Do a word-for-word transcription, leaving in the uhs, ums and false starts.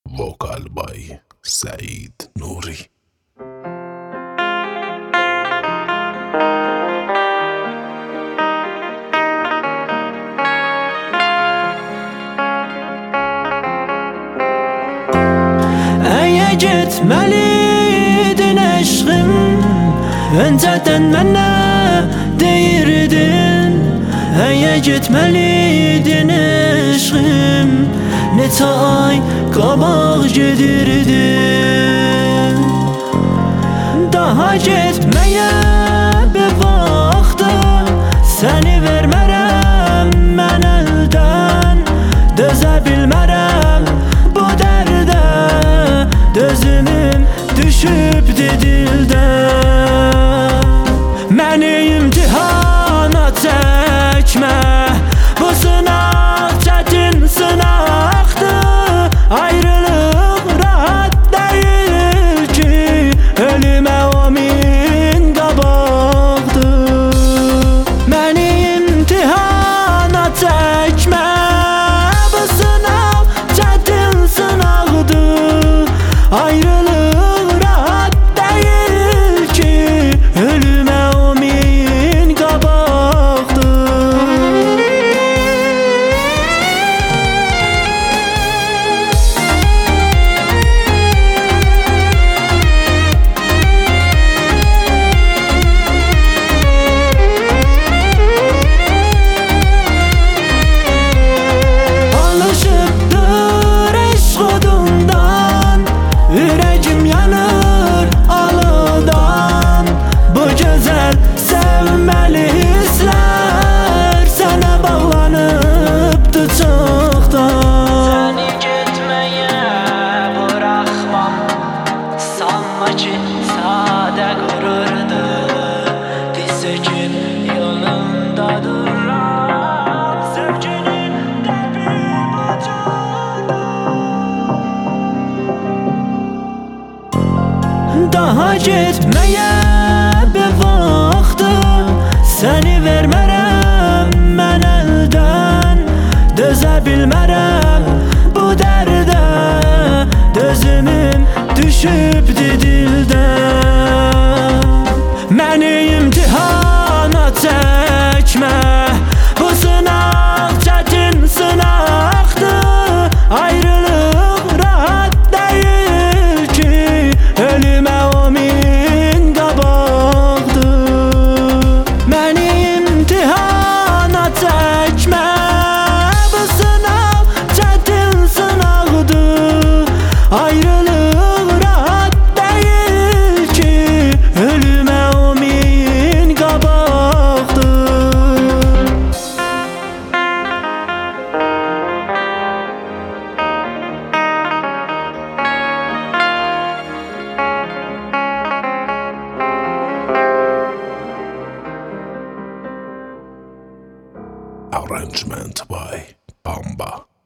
Vocal by Saeed Nouri. Eğer gitmeliydin eşqim, önceden mənə deyirdin. Eğer gitmeliydin eşqim, neçə ay qabaq gedirdin. Daha getməyə bir vaxtım, səni vermərəm mən əldən. Dözə bilmərəm bu dərdə, dözümüm düşübdü dildən. Məni imtihana çəkmə, bu sınaq çətin sınaqdır. Ayrılıq rahat deyil ki, ölümə o min qabaqdır. Məni imtihana çəkmə, bu sınaq çətin sınaqdır. Ayrılıq rahat deyil ki, ölümə o min qabaqdır. Alışıbdır eşq odundan, ürəyim yanır alıdan. Bu gözəl sevməli hisslər sənə bağlanıbdı çoxdan. Səni getməyə buraxmam, sanma ki sadə qururdu. Diz çöküb yolunda duram, sevginin təbib ucurdu. Daha getməyə bir vaxtım, səni vermərəm mən əldən. Dözə bilmərəm bu dərdə, dözümüm düşübdü dildən. Məni imtihana çəkmə, bu sınaq çətin sınaqdır. Ayrılıq rahat deyil ki, ölümə o min qabaqdır. Məni imtihana çəkmə, bu sınaq çətin sınaqdır. Ayrılıq rahat deyil ki, ölümə o min qabaqdır. Arrangement by Pamba.